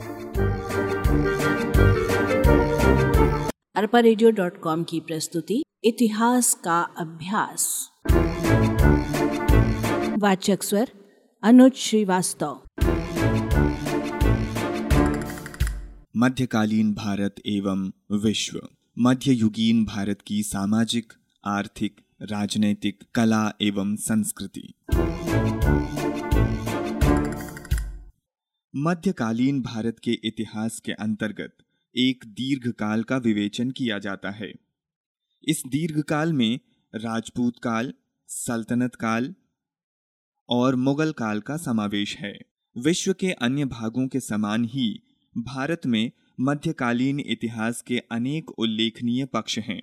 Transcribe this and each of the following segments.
arparadio.com की प्रस्तुति इतिहास का अभ्यास। वाचक स्वर अनुज श्रीवास्तव। मध्यकालीन भारत एवं विश्व। मध्ययुगीन भारत की सामाजिक, आर्थिक, राजनैतिक, कला एवं संस्कृति। मध्यकालीन भारत के इतिहास के अंतर्गत एक दीर्घकाल का विवेचन किया जाता है। इस दीर्घकाल में राजपूत काल, सल्तनत काल और मुगल काल का समावेश है। विश्व के अन्य भागों के समान ही भारत में मध्यकालीन इतिहास के अनेक उल्लेखनीय पक्ष हैं।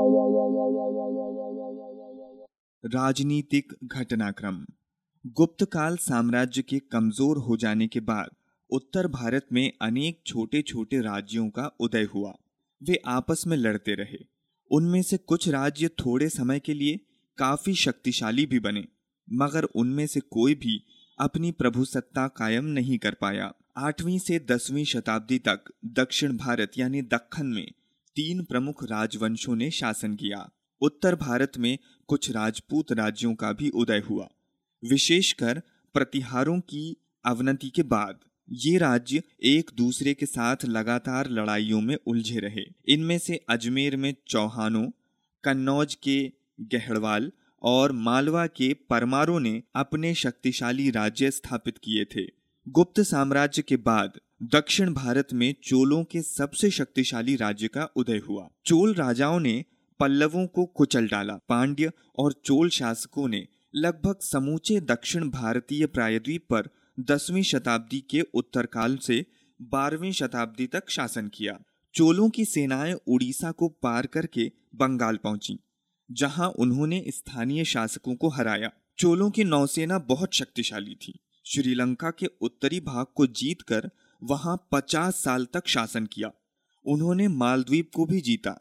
राजनीतिक घटनाक्रम। गुप्त काल साम्राज्य के कमजोर हो जाने के बाद उत्तर भारत में अनेक छोटे छोटे राज्यों का उदय हुआ। वे आपस में लड़ते रहे। उनमें से कुछ राज्य थोड़े समय के लिए काफी शक्तिशाली भी बने, मगर उनमें से कोई भी अपनी प्रभुसत्ता कायम नहीं कर पाया। 8वीं से 10वीं शताब्दी तक दक्षिण भारत यानी दक्खन में 3 प्रमुख राजवंशों ने शासन किया। उत्तर भारत में कुछ राजपूत राज्यों का भी उदय हुआ। विशेषकर प्रतिहारों की अवनति के बाद ये राज्य एक दूसरे के साथ लगातार लड़ाइयों में उलझे रहे। इनमें से अजमेर में चौहानों, कन्नौज के गहड़वाल और मालवा के परमारों ने अपने शक्तिशाली राज्य स्थापित किए थे। गुप्त साम्राज्य के बाद दक्षिण भारत में चोलों के सबसे शक्तिशाली राज्य का उदय हुआ। चोल राजाओं ने पल्लवों को कुचल डाला। पांड्य और चोल शासकों ने लगभग समूचे दक्षिण भारतीय प्रायद्वीप पर 10वीं शताब्दी के उत्तरकाल से 12वीं शताब्दी तक शासन किया। चोलों की सेनाएं उड़ीसा को पार करके बंगाल पहुंची, जहां उन्होंने स्थानीय शासकों को हराया। चोलों की नौसेना बहुत शक्तिशाली थी। श्रीलंका के उत्तरी भाग को जीतकर वहां 50 साल तक शासन किया। उन्होंने मालदीव को भी जीता।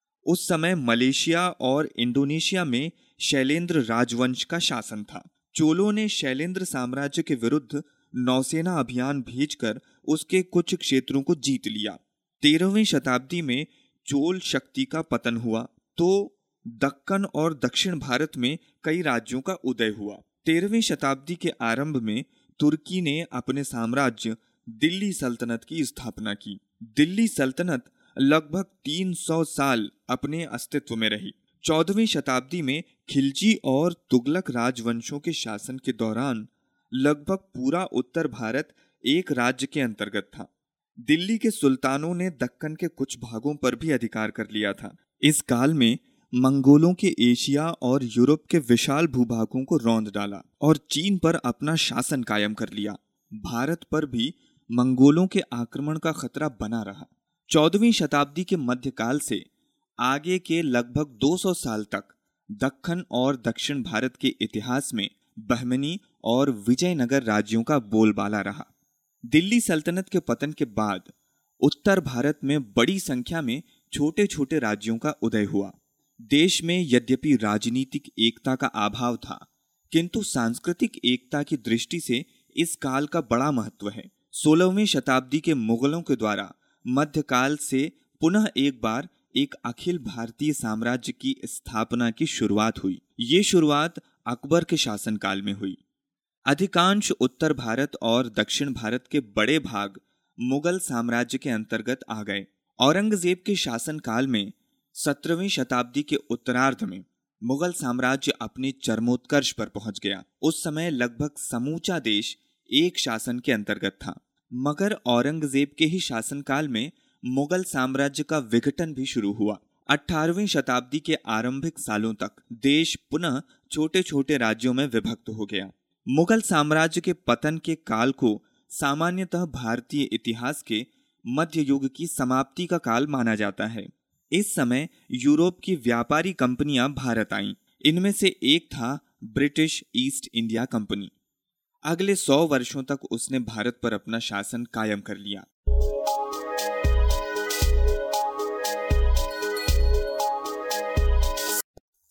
उस समय मलेशिया और इंडोनेशिया में शैलेंद्र राजवंश का शासन था। चोलों ने शैलेंद्र साम्राज्य के विरुद्ध नौसेना अभियान भेजकर उसके कुछ क्षेत्रों को जीत लिया। 13वीं शताब्दी में चोल शक्ति का पतन हुआ तो दक्कन और दक्षिण भारत में कई राज्यों का उदय हुआ। 13वीं शताब्दी के आरंभ में तुर्की ने अपने साम्राज्य दिल्ली सल्तनत की स्थापना की। दिल्ली सल्तनत लगभग 300 साल अपने अस्तित्व में रही। 14वीं शताब्दी में खिलजी और तुगलक राजवंशों के शासन के दौरान लगभग पूरा उत्तर भारत एक राज्य के अंतर्गत था। दिल्ली के सुल्तानों ने दक्कन के कुछ भागों पर भी अधिकार कर लिया था। इस काल में मंगोलों के एशिया और यूरोप के विशाल भूभागों को रौंद डाला और चीन पर अपना शासन कायम कर लिया। भारत पर भी मंगोलों के आक्रमण का खतरा बना रहा। 14वीं शताब्दी के मध्यकाल से आगे के लगभग 200 साल तक दक्खन और दक्षिण भारत के इतिहास में बहमनी और विजयनगर राज्यों का बोलबाला रहा। दिल्ली सल्तनत के पतन के बाद उत्तर भारत में बड़ी संख्या में छोटे छोटे राज्यों का उदय हुआ। देश में यद्यपि राजनीतिक एकता का अभाव था, किंतु सांस्कृतिक एकता की दृष्टि से इस काल का बड़ा महत्व है। 16वीं शताब्दी के मुगलों के द्वारा मध्यकाल से पुनः एक बार एक अखिल भारतीय साम्राज्य की स्थापना की शुरुआत हुई। ये शुरुआत अकबर के शासनकाल में हुई। अधिकांश उत्तर भारत और दक्षिण भारत के बड़े भाग मुगल साम्राज्य के अंतर्गत आ गए। औरंगजेब के शासनकाल में 17वीं शताब्दी के उत्तरार्ध में मुगल साम्राज्य अपने चरमोत्कर्ष पर पहुंच गया। उस समय लगभग समूचा देश एक शासन के अंतर्गत था, मगर औरंगजेब के ही शासनकाल में मुगल साम्राज्य का विघटन भी शुरू हुआ। 18वीं शताब्दी के आरंभिक सालों तक देश पुनः छोटे छोटे राज्यों में विभक्त हो गया। मुगल साम्राज्य के पतन के काल को सामान्यतः भारतीय इतिहास के मध्य युग की समाप्ति का काल माना जाता है। इस समय यूरोप की व्यापारी कंपनियां भारत आईं। इनमें से एक था ब्रिटिश ईस्ट इंडिया कंपनी। अगले 100 वर्षों तक उसने भारत पर अपना शासन कायम कर लिया।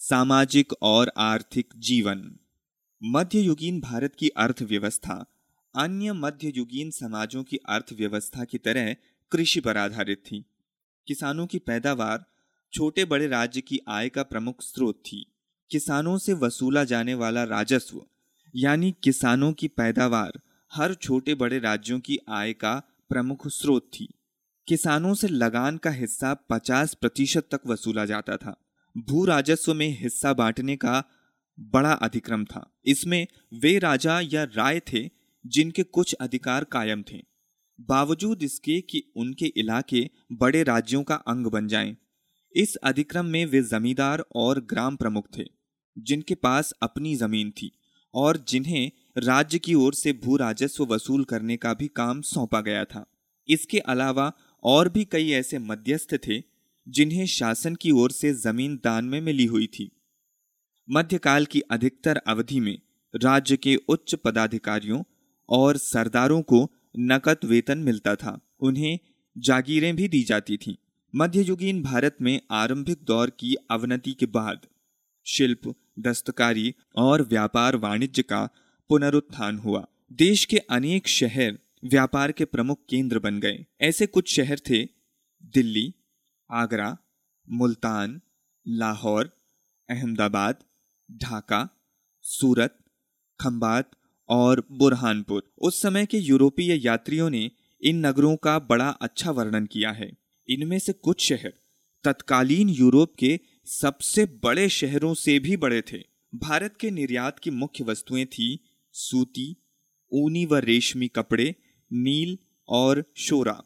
सामाजिक और आर्थिक जीवन। मध्ययुगीन भारत की अर्थव्यवस्था अन्य मध्ययुगीन समाजों की अर्थव्यवस्था की तरह कृषि पर आधारित थी। किसानों की पैदावार छोटे बड़े राज्य की आय का प्रमुख स्रोत थी। किसानों से वसूला जाने वाला राजस्व यानी किसानों की पैदावार हर छोटे बड़े राज्यों की आय का प्रमुख स्रोत थी। किसानों से लगान का हिस्सा 50% तक वसूला जाता था। भू राजस्व में हिस्सा बांटने का बड़ा अधिक्रम था। इसमें वे राजा या राय थे जिनके कुछ अधिकार कायम थे, बावजूद इसके कि उनके इलाके बड़े राज्यों का अंग बन जाएं। इस अधिक्रम में वे जमींदार और ग्राम प्रमुख थे जिनके पास अपनी जमीन थी और जिन्हें राज्य की ओर से भू राजस्व वसूल करने का भी काम सौंपा गया था। इसके अलावा और भी कई ऐसे मध्यस्थ थे जिन्हें शासन की ओर से जमीन दान में मिली हुई थी। मध्यकाल की अधिकतर अवधि में राज्य के उच्च पदाधिकारियों और सरदारों को नकद वेतन मिलता था। उन्हें जागीरें भी दी जाती थीं। मध्ययुगीन भारत में आरंभिक दौर की अवनति के बाद शिल्प, दस्तकारी और व्यापार वाणिज्य का पुनरुत्थान हुआ। देश के अनेक शहर व्यापार के प्रमुख केंद्र बन गए। ऐसे कुछ शहर थे दिल्ली, आगरा, मुल्तान, लाहौर, अहमदाबाद, ढाका, सूरत, खंबात और बुरहानपुर। उस समय के यूरोपीय यात्रियों ने इन नगरों का बड़ा अच्छा वर्णन किया है। इनमें से कुछ शहर तत्कालीन यूरोप के सबसे बड़े शहरों से भी बड़े थे। भारत के निर्यात की मुख्य वस्तुएं थी सूती, ऊनी व रेशमी कपड़े, नील और शोरा।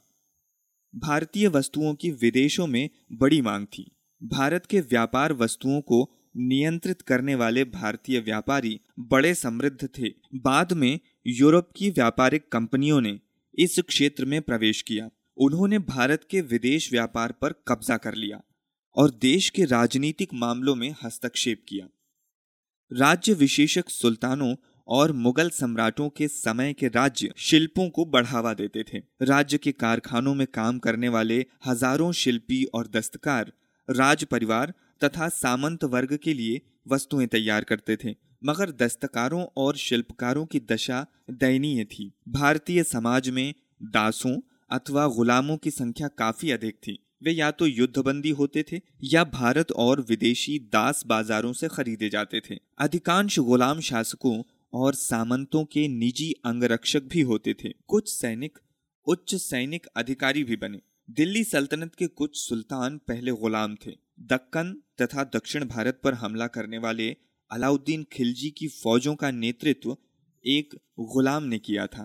भारतीय वस्तुओं की विदेशों में बड़ी मांग थी। भारत के व्यापार वस्तुओं को नियंत्रित करने वाले भारतीय व्यापारी बड़े समृद्ध थे। बाद में यूरोप की व्यापारिक कंपनियों ने इस क्षेत्र में प्रवेश किया। उन्होंने भारत के विदेश व्यापार पर कब्जा कर लिया और देश के राजनीतिक मामलों में हस्तक्षेप किया। राज्य विशेषक सुल्तानों और मुगल सम्राटों के समय के राज्य शिल्पों को बढ़ावा देते थे। राज्य के कारखानों में काम करने वाले हजारों शिल्पी और दस्तकार राज परिवार तथा सामंत वर्ग के लिए वस्तुएं तैयार करते थे, मगर दस्तकारों और शिल्पकारों की दशा दयनीय थी। भारतीय समाज में दासों अथवा गुलामों की संख्या काफी अधिक थी। वे या तो युद्धबंदी होते थे या भारत और विदेशी दास बाजारों से खरीदे जाते थे। अधिकांश गुलाम शासकों और सामंतों के निजी अंगरक्षक भी होते थे। कुछ सैनिक उच्च सैनिक अधिकारी भी बने। दिल्ली सल्तनत के कुछ सुल्तान पहले गुलाम थे। दक्कन तथा दक्षिण भारत पर हमला करने वाले अलाउद्दीन खिलजी की फौजों का नेतृत्व एक गुलाम ने किया था।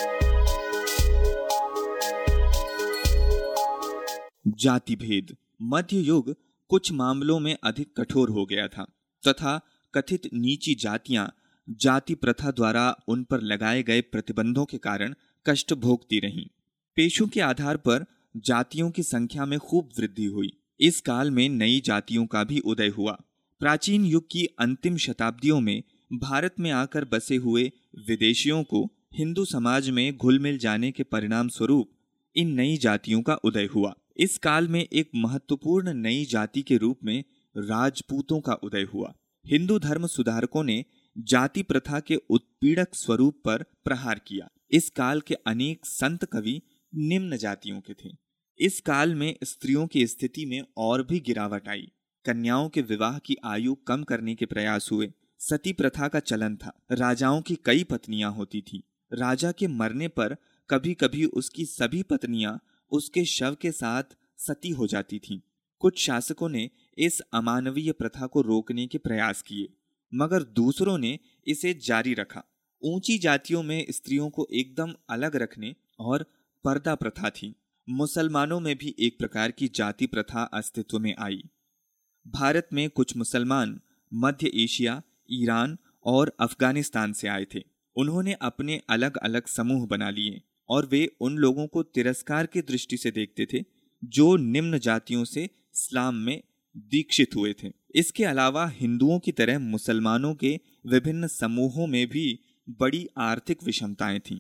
जाति भेद। मध्य युग कुछ मामलों में अधिक कठोर हो गया था तथा कथित नीची जातियां जाति प्रथा द्वारा उन पर लगाए गए प्रतिबंधों के कारण कष्ट भोगती रहीं। पेशों के आधार पर जातियों की संख्या में खूब वृद्धि हुई। इस काल में नई जातियों का भी उदय हुआ। प्राचीन युग की अंतिम शताब्दियों में भारत में आकर बसे हुए विदेशियों को हिंदू समाज में घुल मिल जाने के परिणाम स्वरूप इन नई जातियों का उदय हुआ। इस काल में एक महत्वपूर्ण नई जाति के रूप में राजपूतों का उदय हुआ। हिंदू धर्म सुधारकों ने जाति प्रथा के उत्पीड़क स्वरूप पर प्रहार किया। इस काल के अनेक संत कवि निम्न जातियों के थे। इस काल में स्त्रियों की स्थिति में और भी गिरावट आई। कन्याओं के विवाह की आयु कम करने के प्रयास हुए। सती प्रथा का चलन था। राजाओं की कई पत्नियां होती थी। राजा के मरने पर कभी कभी उसकी सभी पत्नियां उसके शव के साथ सती हो जाती थीं। कुछ शासकों ने इस अमानवीय प्रथा को रोकने के प्रयास किए, मगर दूसरों ने इसे जारी रखा। ऊंची जातियों में स्त्रियों को एकदम अलग रखने और पर्दा प्रथा थी। मुसलमानों में भी एक प्रकार की जाति प्रथा अस्तित्व में आई। भारत में कुछ मुसलमान मध्य एशिया, ईरान और अफगानिस्तान से आए थे। उन्होंने अपने अलग अलग समूह बना लिए और वे उन लोगों को तिरस्कार की दृष्टि से देखते थे जो निम्न जातियों से इस्लाम में दीक्षित हुए थे। इसके अलावा हिंदुओं की तरह मुसलमानों के विभिन्न समूहों में भी बड़ी आर्थिक विषमताएं थीं।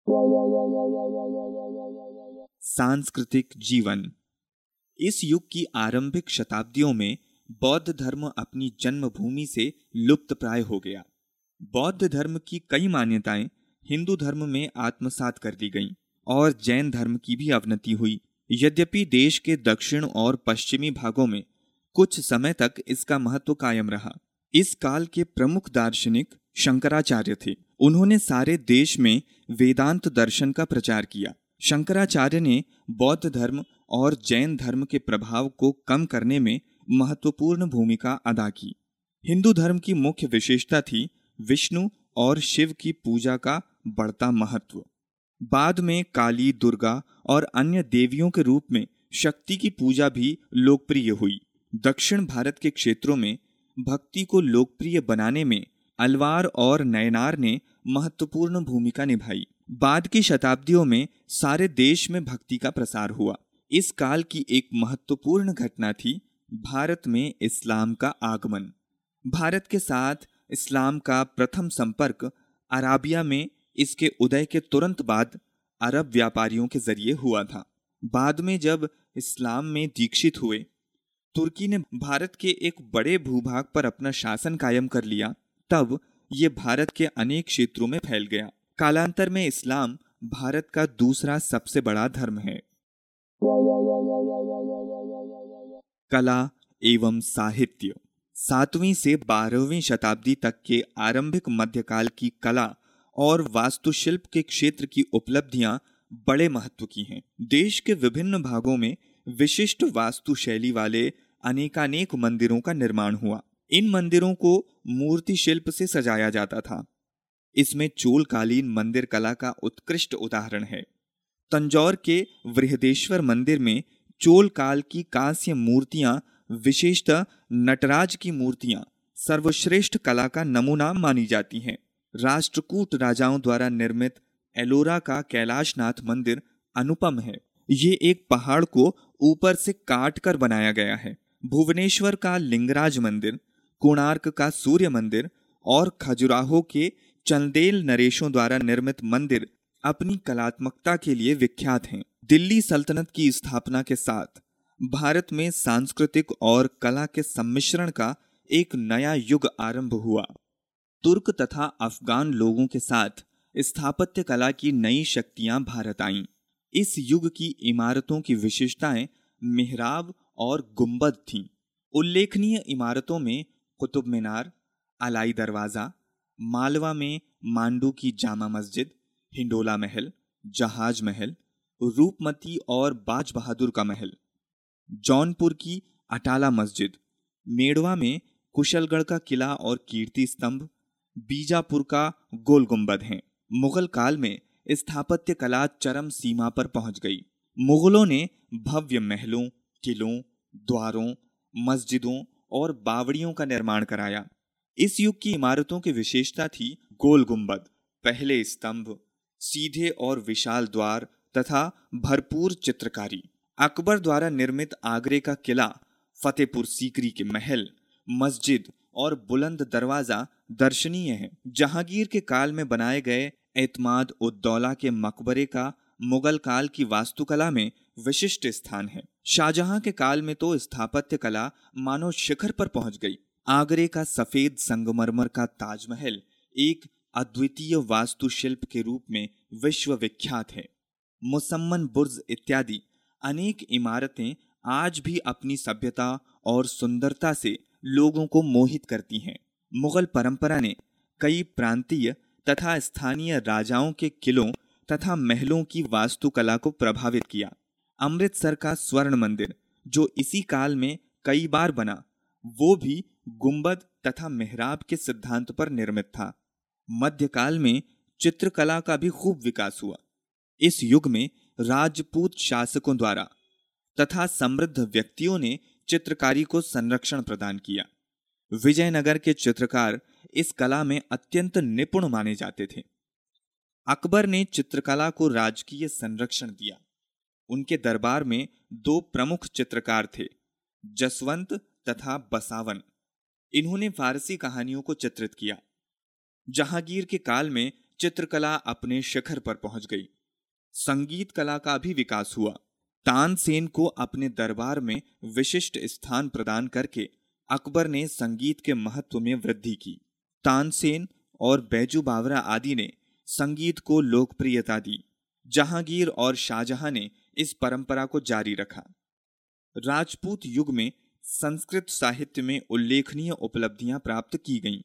सांस्कृतिक जीवन। इस युग की आरंभिक शताब्दियों में बौद्ध धर्म अपनी जन्मभूमि से लुप्त प्राय हो गया। बौद्ध धर्म की कई मान्यताएं हिंदू धर्म में आत्मसात कर ली गईं और जैन धर्म की भी अवनति हुई। यद्यपि देश के दक्षिण और पश्चिमी भागों में कुछ समय तक इसका महत्व कायम रहा। इस काल के प्रमुख दार्शनिक शंकराचार्य थे। उन्होंने सारे देश में वेदांत दर्शन का प्रचार किया। शंकराचार्य ने बौद्ध धर्म और जैन धर्म के प्रभाव को कम करने में महत्वपूर्ण भूमिका अदा की। हिंदू धर्म की मुख्य विशेषता थी विष्णु और शिव की पूजा का बढ़ता महत्व। बाद में काली, दुर्गा और अन्य देवियों के रूप में शक्ति की पूजा भी लोकप्रिय हुई। दक्षिण भारत के क्षेत्रों में भक्ति को लोकप्रिय बनाने में अलवार और नयनार ने महत्वपूर्ण भूमिका निभाई। बाद की शताब्दियों में सारे देश में भक्ति का प्रसार हुआ। इस काल की एक महत्वपूर्ण घटना थी भारत में इस्लाम का आगमन। भारत के साथ इस्लाम का प्रथम संपर्क अराबिया में इसके उदय के तुरंत बाद अरब व्यापारियों के जरिए हुआ था। बाद में जब इस्लाम में दीक्षित हुए, तुर्की ने भारत के एक बड़े भूभाग पर अपना शासन कायम कर लिया। तब ये भारत के अनेक क्षेत्रों में फैल गया। कालांतर में इस्लाम भारत का दूसरा सबसे बड़ा धर्म है। कला एवं साहित्य। 7वीं से 12वीं शताब्दी तक के आरंभिक मध्यकाल की कला और वास्तुशिल्प के क्षेत्र की उपलब्धियां बड़े महत्व की हैं। देश के विभिन्न भागों में विशिष्ट वास्तुशैली वाले अनेकानेक मंदिरों का निर्माण हुआ। इन मंदिरों को मूर्ति शिल्प से सजाया जाता था। इसमें चोलकालीन मंदिर कला का उत्कृष्ट उदाहरण है। तंजौर के बृहदेश्वर मंदिर में चोल काल की कांस्य मूर्तियां, विशेषतः नटराज की मूर्तियां, सर्वश्रेष्ठ कला का नमूना मानी जाती हैं। राष्ट्रकूट राजाओं द्वारा निर्मित एलोरा का कैलाशनाथ मंदिर अनुपम है। ये एक पहाड़ को ऊपर से काट कर बनाया गया है। भुवनेश्वर का लिंगराज मंदिर, कोणार्क का सूर्य मंदिर और खजुराहो के चंदेल नरेशों द्वारा निर्मित मंदिर अपनी कलात्मकता के लिए विख्यात हैं। दिल्ली सल्तनत की स्थापना के साथ भारत में सांस्कृतिक और कला के सम्मिश्रण का एक नया युग आरंभ हुआ। तुर्क तथा अफगान लोगों के साथ स्थापत्य कला की नई शक्तियां भारत आईं। इस युग की इमारतों की विशेषताएं मिहराब और गुंबद थीं। उल्लेखनीय इमारतों में कुतुब मीनार, अलाई दरवाजा, मालवा में मांडू की जामा मस्जिद, हिंडोला महल, जहाज महल, रूपमती और बाज बहादुर का महल, जौनपुर की अटाला मस्जिद, मेड़वा में कुशलगढ़ का किला और कीर्ति स्तंभ, बीजापुर का गोल गुंबद हैं। मुगल काल में स्थापत्य कला चरम सीमा पर पहुंच गई। मुगलों ने भव्य महलों, किलों, द्वारों, मस्जिदों और बावड़ियों का निर्माण कराया। इस युग की इमारतों की विशेषता थी गोल गुंबद, पहले स्तंभ, सीधे और विशाल द्वार तथा भरपूर चित्रकारी। अकबर द्वारा निर्मित आगरे का किला, फतेहपुर सीकरी के महल, मस्जिद और बुलंद दरवाजा दर्शनीय है। जहांगीर के काल में बनाए गए एतमाद उद्दौला के मकबरे का मुगल काल की वास्तुकला में विशिष्ट स्थान है। शाहजहां के काल में तो स्थापत्य कला मानो शिखर पर पहुंच गई। आगरे का सफेद संगमरमर का ताजमहल एक अद्वितीय वास्तुशिल्प के रूप में विश्व विख्यात है। मुसम्मन बुर्ज इत्यादि अनेक इमारतें आज भी अपनी सभ्यता और सुंदरता से लोगों को मोहित करती हैं। मुगल परंपरा ने कई प्रांतीय तथा स्थानीय राजाओं के किलों तथा महलों की वास्तुकला को प्रभावित किया। अमृतसर का स्वर्ण मंदिर, जो इसी काल में कई बार बना, वो भी गुंबद तथा मेहराब के सिद्धांत पर निर्मित था। मध्यकाल में चित्रकला का भी खूब विकास हुआ। इस युग में राजपूत शासकों द्वारा तथा समृद्ध व्यक्तियों ने चित्रकारी को संरक्षण प्रदान किया। विजयनगर के चित्रकार इस कला में अत्यंत निपुण माने जाते थे। अकबर ने चित्रकला को राजकीय संरक्षण दिया। उनके दरबार में 2 प्रमुख चित्रकार थे, जसवंत तथा बसावन। इन्होंने फारसी कहानियों को चित्रित किया। जहांगीर के काल में चित्रकला अपने शिखर पर पहुंच गई। संगीत कला का भी विकास हुआ। तानसेन को अपने दरबार में विशिष्ट स्थान प्रदान करके अकबर ने संगीत के महत्व में वृद्धि की। तानसेन और बैजू बावरा आदि ने संगीत को लोकप्रियता दी। जहांगीर और शाहजहां ने इस परंपरा को जारी रखा। राजपूत युग में संस्कृत साहित्य में उल्लेखनीय उपलब्धियां प्राप्त की गईं।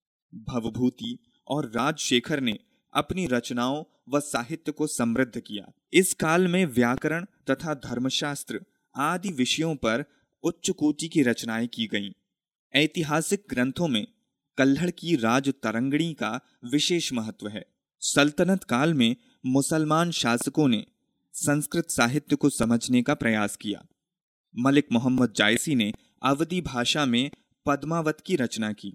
भवभूति और राजशेखर ने अपनी रचनाओं व साहित्य को समृद्ध किया। इस काल में व्याकरण तथा धर्मशास्त्र आदि विषयों पर उच्च कोटि की रचनाएं की गईं। ऐतिहासिक ग्रंथों में कल्हड़ की राज तरंगिणी का विशेष महत्व है। सल्तनत काल में मुसलमान शासकों ने संस्कृत साहित्य को समझने का प्रयास किया। मलिक मोहम्मद जायसी ने अवधी भाषा में पद्मावत की रचना की।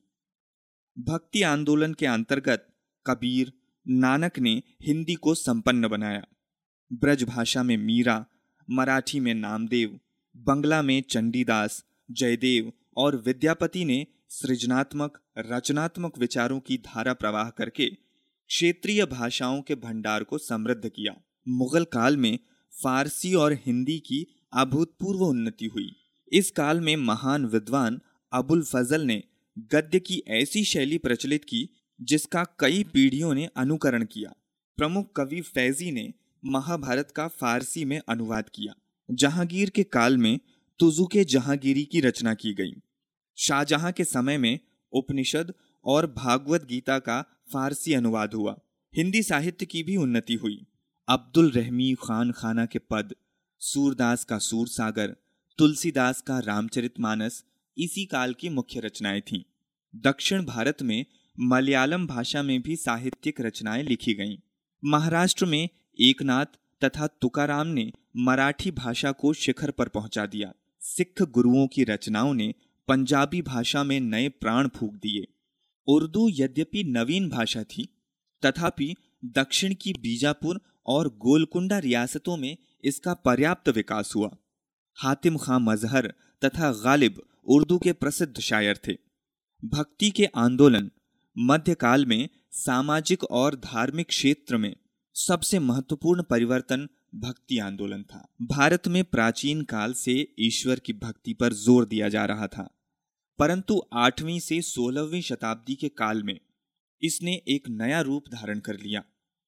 भक्ति आंदोलन के अंतर्गत कबीर, नानक ने हिंदी को संपन्न बनाया। ब्रज भाषा में मीरा, मराठी में नामदेव, बंगला में चंडीदास, जयदेव और विद्यापति ने सृजनात्मक रचनात्मक विचारों की धारा प्रवाह करके क्षेत्रीय भाषाओं के भंडार को समृद्ध किया। मुगल काल में फारसी और हिंदी की अभूतपूर्व उन्नति हुई। इस काल में महान विद्वान अबुल फजल ने गद्य की ऐसी शैली प्रचलित की जिसका कई पीढ़ियों ने अनुकरण किया। प्रमुख कवि फैजी ने महाभारत का फारसी में अनुवाद किया। जहांगीर के काल में तुजुके जहांगीरी की रचना की गई। शाहजहां के समय में उपनिषद और भागवत गीता का फारसी अनुवाद हुआ। हिंदी साहित्य की भी उन्नति हुई। अब्दुल रहमी खान खाना के पद, सूरदास का सूरसागर, तुलसीदास का रामचरितमानस इसी काल की मुख्य रचनाएं थीं। दक्षिण भारत में मलयालम भाषा में भी साहित्यिक रचनाएं लिखी गईं। महाराष्ट्र में एकनाथ तथा तुकाराम ने मराठी भाषा को शिखर पर पहुंचा दिया। सिख गुरुओं की रचनाओं ने पंजाबी भाषा में नए प्राण फूंक दिए। उर्दू यद्यपि नवीन भाषा थी, तथापि दक्षिण की बीजापुर और गोलकुंडा रियासतों में इसका पर्याप्त विकास हुआ। हातिम खां मजहर तथा गालिब उर्दू के प्रसिद्ध शायर थे। भक्ति के आंदोलन मध्यकाल में सामाजिक और धार्मिक क्षेत्र में सबसे महत्वपूर्ण परिवर्तन भक्ति आंदोलन था। भारत में प्राचीन काल से ईश्वर की भक्ति पर जोर दिया जा रहा था, परंतु 8वीं से 16वीं शताब्दी के काल में इसने एक नया रूप धारण कर लिया।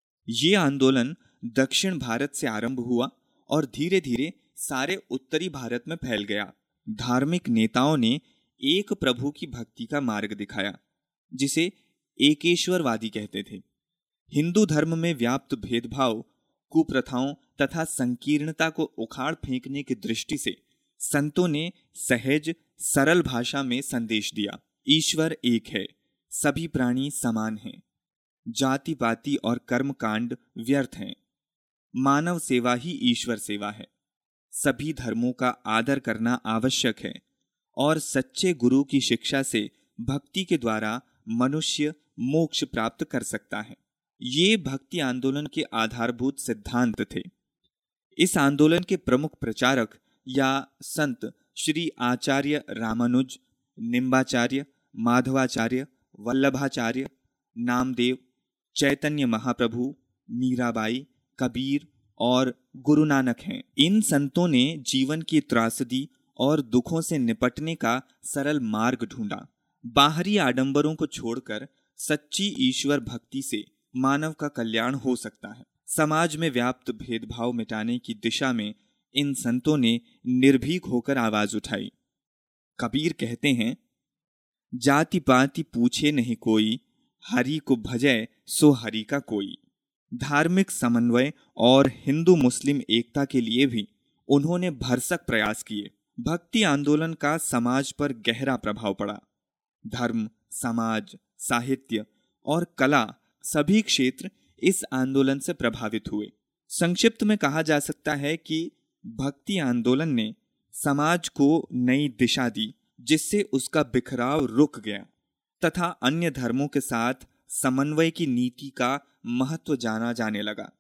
ये आंदोलन दक्षिण भारत से आरंभ हुआ और धीरे धीरे सारे उत्तरी भारत में फैल गया। धार्मिक नेताओं ने एक प्रभु की भक्ति का मार्ग दिखाया, जिसे एकेश्वरवादी कहते थे। हिंदू धर्म में व्याप्त भेदभाव, कुप्रथाओं तथा संकीर्णता को उखाड़ फेंकने की दृष्टि से संतों ने सहज सरल भाषा में संदेश दिया। ईश्वर एक है, सभी प्राणी समान हैं, जाति पाति और कर्म कांड व्यर्थ हैं, मानव सेवा ही ईश्वर सेवा है, सभी धर्मों का आदर करना आवश्यक है और सच्चे गुरु की शिक्षा से भक्ति के द्वारा मनुष्य मोक्ष प्राप्त कर सकता है। ये भक्ति आंदोलन के आधारभूत सिद्धांत थे। इस आंदोलन के प्रमुख प्रचारक या संत श्री आचार्य रामानुज, निम्बाचार्य, माधवाचार्य, वल्लभाचार्य, नामदेव, चैतन्य महाप्रभु, मीराबाई, कबीर और गुरु नानक हैं। इन संतों ने जीवन की त्रासदी और दुखों से निपटने का सरल मार्ग ढूंढा। बाहरी आडंबरों को छोड़कर सच्ची ईश्वर भक्ति से मानव का कल्याण हो सकता है। समाज में व्याप्त भेदभाव मिटाने की दिशा में इन संतों ने निर्भीक होकर आवाज उठाई। कबीर कहते हैं, जाति पाति पूछे नहीं कोई, हरि को भजै सो हरि का कोई। धार्मिक समन्वय और हिंदू मुस्लिम एकता के लिए भी उन्होंने भरसक प्रयास किए। भक्ति आंदोलन का समाज पर गहरा प्रभाव पड़ा। धर्म, समाज, साहित्य और कला सभी क्षेत्र इस आंदोलन से प्रभावित हुए। संक्षिप्त में कहा जा सकता है कि भक्ति आंदोलन ने समाज को नई दिशा दी, जिससे उसका बिखराव रुक गया तथा अन्य धर्मों के साथ समन्वय की नीति का महत्व जाना जाने लगा।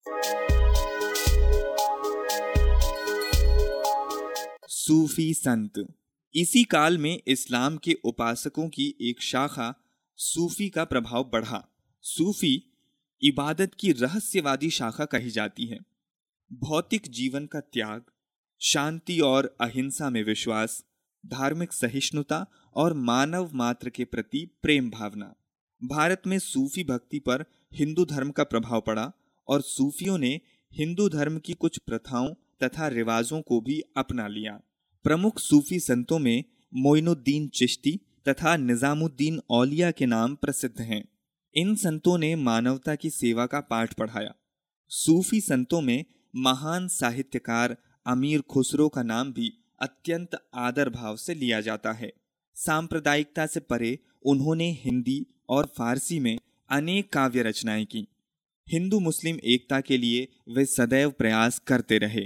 सूफी संत। इसी काल में इस्लाम के उपासकों की एक शाखा सूफी का प्रभाव बढ़ा। सूफी इबादत की रहस्यवादी शाखा कही जाती है। भौतिक जीवन का त्याग, शांति और अहिंसा में विश्वास, धार्मिक सहिष्णुता और मानव मात्र के प्रति प्रेम भावना। भारत में सूफी भक्ति पर हिंदू धर्म का प्रभाव पड़ा और सूफियों ने हिंदू धर्म की कुछ प्रथाओं तथा रिवाजों को भी अपना लिया। प्रमुख सूफी संतों में मोइनुद्दीन चिश्ती तथा निजामुद्दीन औलिया के नाम प्रसिद्ध हैं। इन संतों ने मानवता की सेवा का पाठ पढ़ाया। सूफी संतों में महान साहित्यकार अमीर खुसरो का नाम भी अत्यंत आदर भाव से लिया जाता है। सांप्रदायिकता से परे उन्होंने हिंदी और फारसी में अनेक काव्य रचनाएं की। हिंदू मुस्लिम एकता के लिए वे सदैव प्रयास करते रहे।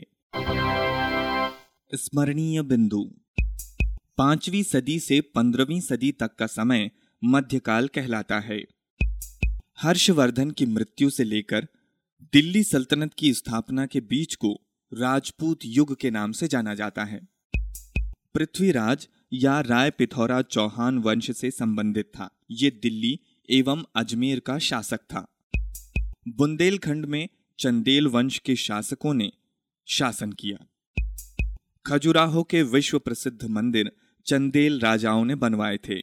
स्मरणीय बिंदु। 5वीं सदी से 15वीं सदी तक का समय मध्यकाल कहलाता है। हर्षवर्धन की मृत्यु से लेकर दिल्ली सल्तनत की स्थापना के बीच को राजपूत युग के नाम से जाना जाता है। पृथ्वीराज या राय पिथौरा चौहान वंश से संबंधित था। ये दिल्ली एवं अजमेर का शासक था। बुंदेलखंड में चंदेल वंश के शासकों ने शासन किया। खजुराहो के विश्व प्रसिद्ध मंदिर चंदेल राजाओं ने बनवाए थे।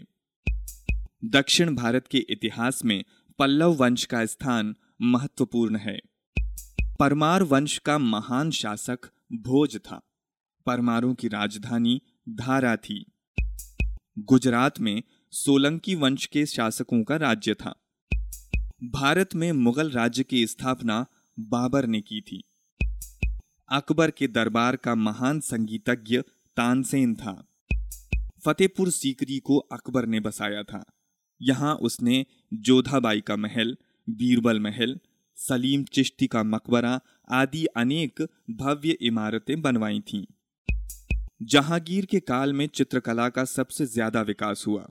दक्षिण भारत के इतिहास में पल्लव वंश का स्थान महत्वपूर्ण है। परमार वंश का महान शासक भोज था। परमारों की राजधानी धारा थी। गुजरात में सोलंकी वंश के शासकों का राज्य था। भारत में मुगल राज्य की स्थापना बाबर ने की थी। अकबर के दरबार का महान संगीतज्ञ तानसेन था। फतेहपुर सीकरी को अकबर ने बसाया था। यहाँ उसने जोधाबाई का महल, बीरबल महल, सलीम चिश्ती का मकबरा आदि अनेक भव्य इमारतें बनवाई थीं। जहांगीर के काल में चित्रकला का सबसे ज्यादा विकास हुआ।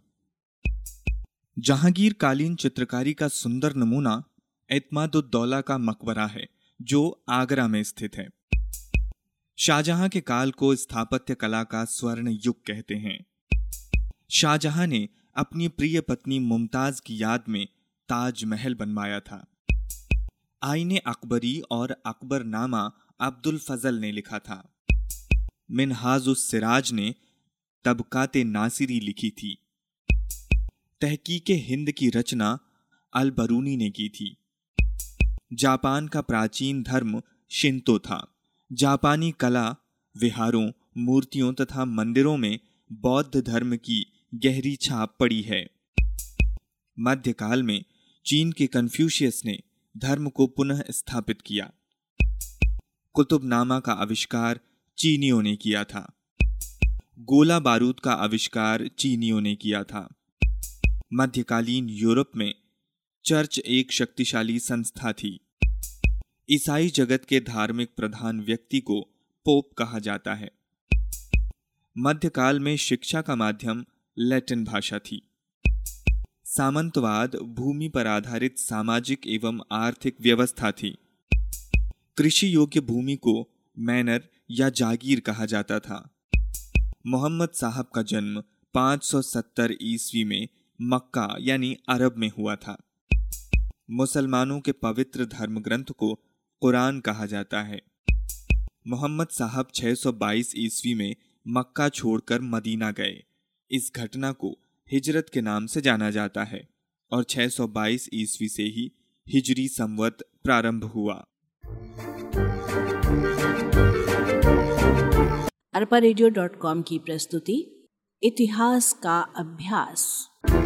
जहांगीर कालीन चित्रकारी का सुंदर नमूना एतमादुद्दौला का मकबरा है, जो आगरा में स्थित है। शाहजहां के काल को स्थापत्य कला का स्वर्ण युग कहते हैं। शाहजहां ने अपनी प्रिय पत्नी मुमताज की याद में ताजमहल बनवाया था। आईने अकबरी और अकबरनामा अब्दुल फजल ने लिखा था। मिनहाजुस-सिराज ने तबकाते नासिरी लिखी थी। तहकीके हिंद की रचना अल-बरूनी ने की थी। जापान का प्राचीन धर्म शिंतो था। जापानी कला, विहारों, मूर्तियों तथा मंदिरों में बौद्ध धर्म की गहरी छाप पड़ी है। मध्यकाल में चीन के कन्फ्यूशियस ने धर्म को पुनः स्थापित किया। कुतुबनामा का आविष्कार चीनियों ने किया था। गोला बारूद का आविष्कार चीनियों ने किया था। मध्यकालीन यूरोप में चर्च एक शक्तिशाली संस्था थी। ईसाई जगत के धार्मिक प्रधान व्यक्ति को पोप कहा जाता है। मध्यकाल में शिक्षा का माध्यम लैटिन भाषा थी। सामंतवाद भूमि पर आधारित सामाजिक एवं आर्थिक व्यवस्था थी। कृषि योग्य भूमि को मैनर या जागीर कहा जाता था। मोहम्मद साहब का जन्म 570 ईस्वी में मक्का यानी अरब में हुआ था। मुसलमानों के पवित्र धर्म ग्रंथ को कुरान कहा जाता है। मोहम्मद साहब 622 ईस्वी में मक्का छोड़कर मदीना गए। इस घटना को हिजरत के नाम से जाना जाता है और 622 ईस्वी से ही हिजरी संवत प्रारंभ हुआ। arparedio.com की प्रस्तुति इतिहास का अभ्यास।